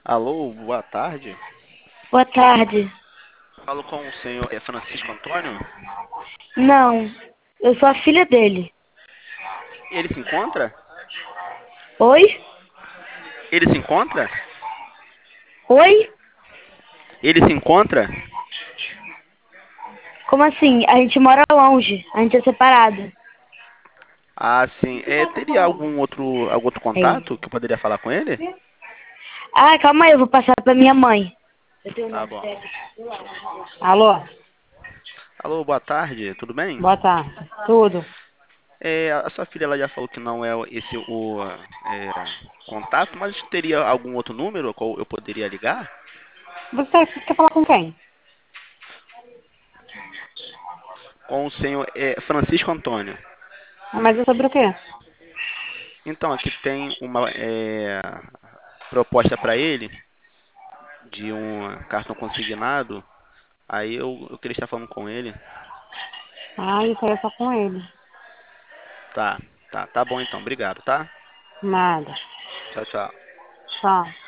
Alô, boa tarde. Boa tarde. Falo com o senhor Francisco Antônio. Não, eu sou a filha dele. Ele se encontra? Oi? Ele se encontra? Oi? Ele se encontra? Como assim? A gente mora longe, a gente é separado. Ah, sim. Teria algum outro Ei. contato que eu poderia falar com ele? Ah, calma aí, eu vou passar pra minha mãe. Eu tenho o Tá nome bom. dela. Alô, Alô, boa tarde. Tudo bem? boa tarde. Tudo. A sua filha ela já falou que não é esse é, contato, mas teria algum outro número ao qual eu poderia ligar? Você quer falar com quem? Com o senhor Francisco Antônio. Mas é sobre o quê? Então, aqui tem uma proposta para ele de um cartão consignado. Aí eu queria estar falando com ele. Ah, isso aí é só com ele. Tá, tá bom então. Obrigado, tá? Nada. Tchau, tchau. Tchau.